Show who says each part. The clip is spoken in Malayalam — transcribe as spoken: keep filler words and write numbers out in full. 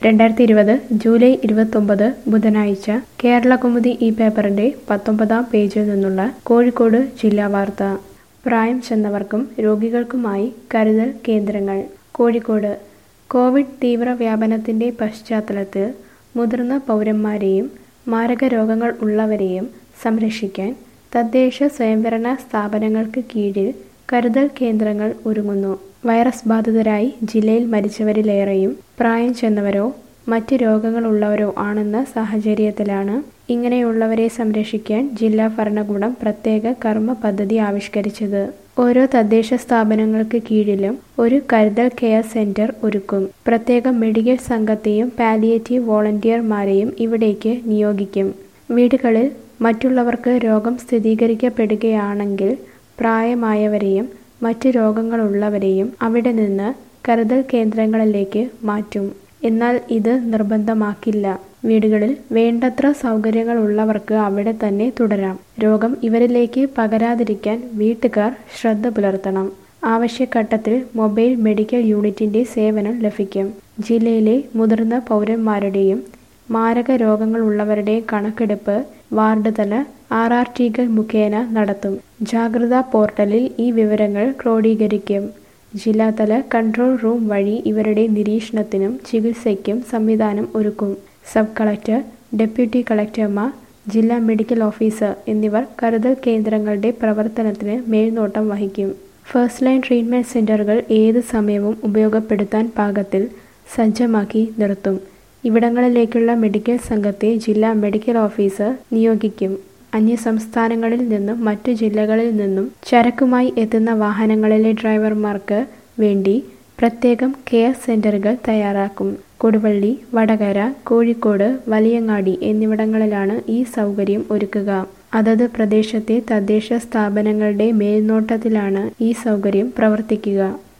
Speaker 1: രണ്ടായിരത്തി ഇരുപത് ജൂലൈ ഇരുപത്തൊമ്പത് ബുധനാഴ്ച കേരളകൗമുദി ഈ പേപ്പറിന്റെ പത്തൊമ്പതാം പേജിൽ നിന്നുള്ള കോഴിക്കോട് ജില്ലാ വാർത്ത. പ്രായം ചെന്നവർക്കും രോഗികൾക്കുമായി കരുതൽ കേന്ദ്രങ്ങൾ. കോഴിക്കോട് കോവിഡ് തീവ്രവ്യാപനത്തിന്റെ പശ്ചാത്തലത്തിൽ മുതിർന്ന പൗരന്മാരെയും മാരകരോഗങ്ങൾ ഉള്ളവരെയും സംരക്ഷിക്കാൻ തദ്ദേശ സ്വയംഭരണ സ്ഥാപനങ്ങൾക്ക് കീഴിൽ കരുതൽ കേന്ദ്രങ്ങൾ ഒരുങ്ങുന്നു. വൈറസ് ബാധിതരായി ജില്ലയിൽ മരിച്ചവരിലേറെയും പ്രായം ചെന്നവരോ മറ്റ് രോഗങ്ങളുള്ളവരോ ആണെന്ന സാഹചര്യത്തിലാണ് ഇങ്ങനെയുള്ളവരെ സംരക്ഷിക്കാൻ ജില്ലാ ഭരണകൂടം പ്രത്യേക കർമ്മ പദ്ധതി ആവിഷ്കരിച്ചത്. ഓരോ തദ്ദേശ സ്ഥാപനങ്ങൾക്ക് കീഴിലും ഒരു കരുതൽ കെയർ സെന്റർ ഒരുക്കും. പ്രത്യേക മെഡിക്കൽ സംഘത്തെയും പാലിയേറ്റീവ് വോളണ്ടിയർമാരെയും ഇവിടേക്ക് നിയോഗിക്കും. വീടുകളിൽ മറ്റുള്ളവർക്ക് രോഗം സ്ഥിരീകരിക്കപ്പെടുകയാണെങ്കിൽ പ്രായമായവരെയും മറ്റ് രോഗങ്ങളുള്ളവരെയും അവിടെ നിന്ന് കരുതൽ കേന്ദ്രങ്ങളിലേക്ക് മാറ്റും. എന്നാൽ ഇത് നിർബന്ധമാക്കില്ല. വീടുകളിൽ വേണ്ടത്ര സൗകര്യങ്ങളുള്ളവർക്ക് അവിടെ തന്നെ തുടരാം. രോഗം ഇവരിലേക്ക് പകരാതിരിക്കാൻ വീട്ടുകാർ ശ്രദ്ധ പുലർത്തണം. ആവശ്യഘട്ടത്തിൽ മൊബൈൽ മെഡിക്കൽ യൂണിറ്റിന്റെ സേവനം ലഭിക്കും. ജില്ലയിലെ മുതിർന്ന പൗരന്മാരുടെയും മാരക രോഗങ്ങളുള്ളവരുടെയും കണക്കെടുപ്പ് വാർഡ് തല ആർ ആർ ടികൾ മുഖേന നടത്തും. ജാഗ്രതാ പോർട്ടലിൽ ഈ വിവരങ്ങൾ ക്രോഡീകരിക്കും. ജില്ലാതല കൺട്രോൾ റൂം വഴി ഇവരുടെ നിരീക്ഷണത്തിനും ചികിത്സയ്ക്കും സംവിധാനം ഒരുക്കും. സബ് കളക്ടർ, ഡെപ്യൂട്ടി കളക്ടർമാർ, ജില്ലാ മെഡിക്കൽ ഓഫീസർ എന്നിവർ കരുതൽ കേന്ദ്രങ്ങളുടെ പ്രവർത്തനത്തിന് മേൽനോട്ടം വഹിക്കും. ഫസ്റ്റ് ലൈൻ ട്രീറ്റ്മെന്റ് സെന്ററുകൾ ഏത് സമയവും ഉപയോഗപ്പെടുത്താൻ പാകത്തിൽ സജ്ജമാക്കി നിർത്തും. ഇവിടങ്ങളിലേക്കുള്ള മെഡിക്കൽ സംഘത്തെ ജില്ലാ മെഡിക്കൽ ഓഫീസർ നിയോഗിക്കും. അന്യസംസ്ഥാനങ്ങളിൽ നിന്നും മറ്റു ജില്ലകളിൽ നിന്നും ചരക്കുമായി എത്തുന്ന വാഹനങ്ങളിലെ ഡ്രൈവർമാർക്ക് വേണ്ടി പ്രത്യേകം കെയർ സെന്ററുകൾ തയ്യാറാക്കും. കൊടുവള്ളി, വടകര, കോഴിക്കോട്, വലിയങ്ങാടി എന്നിവിടങ്ങളിലാണ് ഈ സൗകര്യം ഒരുക്കുക. അതത് പ്രദേശത്തെ തദ്ദേശ സ്ഥാപനങ്ങളുടെ മേൽനോട്ടത്തിലാണ് ഈ സൗകര്യം പ്രവർത്തിക്കുക.